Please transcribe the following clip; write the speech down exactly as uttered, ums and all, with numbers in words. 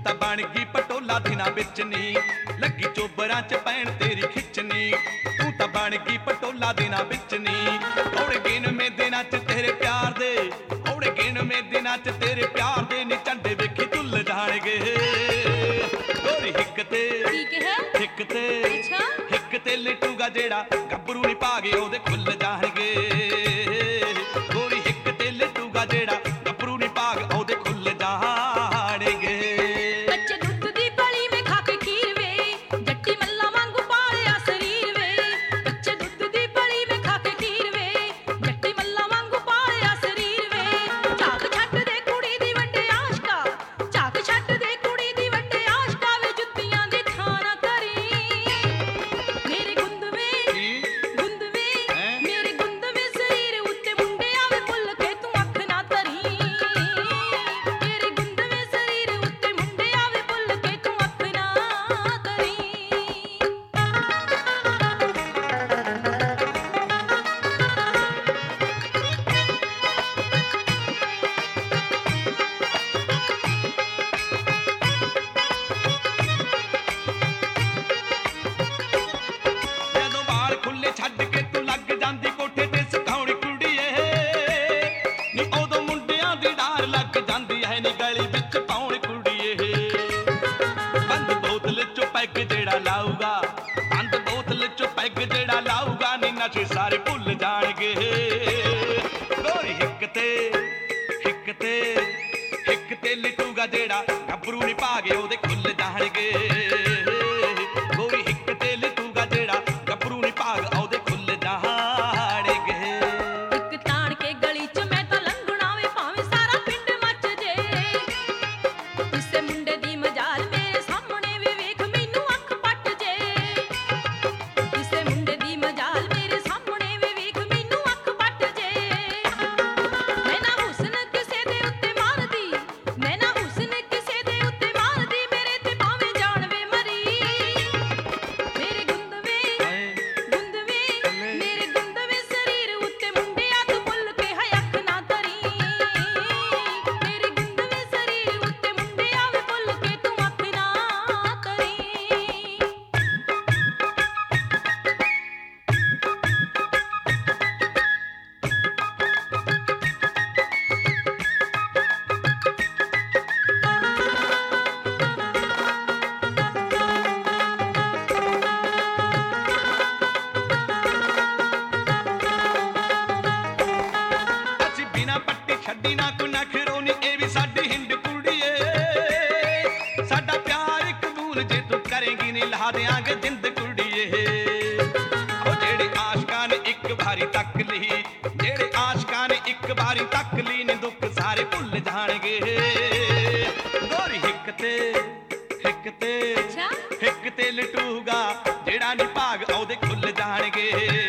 ਤਾਂ ਬਣ ਗਈ ਪਟੋਲਾ ਦਿਨਾਂ ਵਿੱਚ ਨੀ, ਲੱਗੀ ਚੋਬਰਾਂ ਚ ਪੈਣ ਤੇਰੀ ਖਿੱਚਣੀ। ਤੂੰ ਤਾਂ ਬਣ ਗਈ ਪਟੋਲਾ ਦਿਨਾਂ ਵਿੱਚ ਨੀ, ਔੜੇ ਗਿਣਵੇਂ ਦਿਨਾਂ ਚ ਤੇਰੇ ਪਿਆਰ ਦੇ, ਔੜੇ ਗਿਣਵੇਂ ਦਿਨਾਂ ਚ ਤੇਰੇ ਪਿਆਰ ਦੇ ਨੀ ਝੰਡੇ ਵੇਖੀ ਝੁੱਲ ਜਾਣਗੇ। ਗੋਰੀ ਹਿੱਕ ਤੇ ਹਿੱਕ ਤੇ ਹਿੱਕ ਤੇ ਲਿਟੂਗਾ ਜਿਹੜਾ ਗੱਭਰੂ ਨੀ ਭਾਗੇ ਉਹਦੇ ਖੁੱਲ ਜਾਣਗੇ। ਗੋਰੀ ਹਿੱਕ ਤੇ ਲਿਟੂਗਾ ਜਿਹੜਾ ਗੱਭਰੂ ਨੀ ਭਾਗ ਉਹਦੇ ਖੁੱਲ ਜਾਣਗੇ। ਕੱਚੇ ਦੁੱਧ ਦੀ ਬਲੀ ਵੇ ਖਾ ਕੇ ਖੀਰ ਵੇ, ਜੱਟੀ ਮੱਲਾ ਵਾਂਗੂ ਪਾਲਿਆ ਸਰੀਰ ਵੇ। ਕੱਚੇ ਦੁੱਧ ਦੀ ਬਲੀ ਵੇ ਖਾ ਕੇ ਖੀਰ ਵੇ, ਜੱਟੀ ਮੱਲਾ ਵਾਂਗੂ ਪਾਲਿਆ ਸਰੀਰ ਵੇ। ਝਾਕ ਛੱਡ ਦੇ ਕੁੜੀ ਦੀ ਵੱਡੇ ਆਸ਼ਕਾ, ਝਾਕ ਛੱਡ ਦੇ ਕੁੜੀ ਦੀ ਵੱਡੇ ਆਸ਼ਕਾ ਵੇ, ਜੁੱਤੀਆਂ ਦੀ ਥਾਂ ਨਾ ਕਰੀ। ਮੇਰੇ ਗੁੰਦ ਵੇ ਗੁੰਦ ਵੇ ਮੇਰੇ ਗੁੰਦ ਵੇ ਸਰੀਰ ਉੱਤੇ ਮੁੰਡਿਆਂ ਵੇ ਭੁੱਲ ਕੇ ਤੂੰ ਅੱਖ ਨਾ ਧਰੀ। ਮੇਰੇ ਗੁੰਦ ਵੇ ਸਰੀਰ ਉੱਤੇ ਮੁੰਡਿਆਂ ਵੇ ਭੁੱਲ ਕੇ ਤੂੰ ਅੱਖ ਨਾ ਧਰੀ। ਜਦੋਂ ਵਾਲ ਖੁੱਲੇ ਛੱਡ ਕੇ ਤੂੰ ਲੱਗ ਜਾਂਦੀ ਕੋਠੇ ਤੇ ਸਿਖਾਉਣੀ ਕੁੜੀਏ ਨੀ, ਉਦੋਂ ਮੁੰਡਿਆਂ ਦੀ ਡਾਰ ਲੱਗ ਜਾਂਦੀ ਹੈ ਨੀ ਗਲੀ ਵਿੱਚ ਪਾਉਣ ਕੁੜੀਏ। ਬੰਦ ਬੋਤਲ ਚੋਂ ਪੈਗ ਜਿਹੜਾ ਲਾਊਗਾ, ਬੰਦ ਬੋਤਲ ਚੋਂ ਪੈਗ ਜਿਹੜਾ ਲਾਊਗਾ ਨੀ ਨਸ਼ੇ ਸਾਰੇ ਭੁੱਲ ਜਾਣਗੇ। ਗੋਰੀ ਹਿੱਕ ਤੇ ਹਿੱਕ ਤੇ ਹਿੱਕ ਤੇ ਲਿਟੂਗਾ ਜਿਹੜਾ ਗੱਭਰੂ ਨੀ ਭਾਗੇ ਉਹਦੇ ਖੁੱਲ ਜਾਣਗੇ। ਗੋਰੀ ਹਿੱਕ ਤੇ ਲਿਟੂਗਾ ਜਿਹੜਾ ਗੱਭਰੂ ਨੀ ਭਾਗ ਉਹਦੇ ਖੁੱਲ ਜਾਣਗੇ। ਇੱਕ ਤਾਣ ਕੇ ਗਲੀ ਚ ਮੈਂ ਤਾਂ ਲੰਘਣਾ ਵੇ ਭਾਵੇਂ ਸਾਰਾ ਪਿੰਡ ਮੱਚ ਜੇ। ਕਿਸੇ ਮੁੰਡੇ ਦੀ ਮਜਾਲ ਮੇਰੇ ਸਾਹਮਣੇ ਵੀ ਵੇਖ ਮੈਨੂੰ ਅੱਖ ਪੱਟ ਜੇ। ਕਿਸੇ ਮੁੰਡੇ ਦੀ ਮਜਾਲ ਮੇਰੇ ਸਾਹਮਣੇ ਵੀ ਵੇਖ ਮੈਨੂੰ ਅੱਖ ਪੱਟ ਜੇ। ਮੈਂ ਨਾ ਹੁਸਨ ਕਿਸੇ ਦੇ ਉੱਤੇ ਮਾਰਦੀ, ਮੈਂ ਨਾ ਹੁਸਨ ਕਿਸੇ ਦੇ ਉੱਤੇ ਮਾਰਦੀ, ਮੇਰੇ ਤੇ ਭਾਵੇਂ ਜਾਣ ਵੇ ਮਰੀ। ਮੇਰੇ ਗੁੰਦ ਵੇ ਗੁੰਦ ਵੇ ਮੇਰੇ ਗੁੰਦ ਵੇ ਸਰੀਰ ਉੱਤੇ ਮੁੰਡਿਆਂ ਤੋਂ ਭੁੱਲ ਕੇ ਹੈ ਅੱਖ ਨਾ ਧਰੀ। ਮੇਰੇ ਗੁੰਦ ਵੇ ਸਰੀਰ ਉੱਤੇ ਮੁੰਡਿਆਂ ਵੇ ਭੁੱਲ ਕੇ ਤੂੰ ਅੱਖ ਨਾ ਧਰੀ। ਅਸੀਂ ਬਿਨਾ ਪੱਟੀ ਛੱਡੀ ਨਾ ਕੋਈ ਨਖਰੋ ਨੀ, ਇਹ ਵੀ ਸਾਡੀ ਹਿੰਡ ਕੁੜੀਏ। ਸਾਡਾ ਪਿਆਰ ਇੱਕ ਬੂਲ ਜੇ ਤੂੰ ਕਰੇਂਗੀ ਨੀ ਲਾ ਦਿਆਂਗੇ ਜਿੰਦ ਕੁੜੀਏ। ਉਹ ਜਿਹੜੇ ਆਸ਼ਕਾਂ ਨੇ ਇੱਕ ਵਾਰੀ ਤੱਕ ਲਈ, ਜਿਹੜੇ ਆਸ਼ਕਾਂ ਨੇ ਇੱਕ ਵਾਰੀ ਤੱਕ ਲਈ ਨੀ ਦੁੱਖ ਸਾਰੇ ਭੁੱਲ ਜਾਣਗੇ। ਗੋਰੀ ਹਿੱਕ ਤੇ ਹਿੱਕ ਤੇ ਅੱਛਾ ਹਿੱਕ ਤੇ ਲਟੂਗਾ ਜਿਹੜਾ ਨੀ ਭਾਗ ਉਹਦੇ ਖੁੱਲ ਜਾਣਗੇ।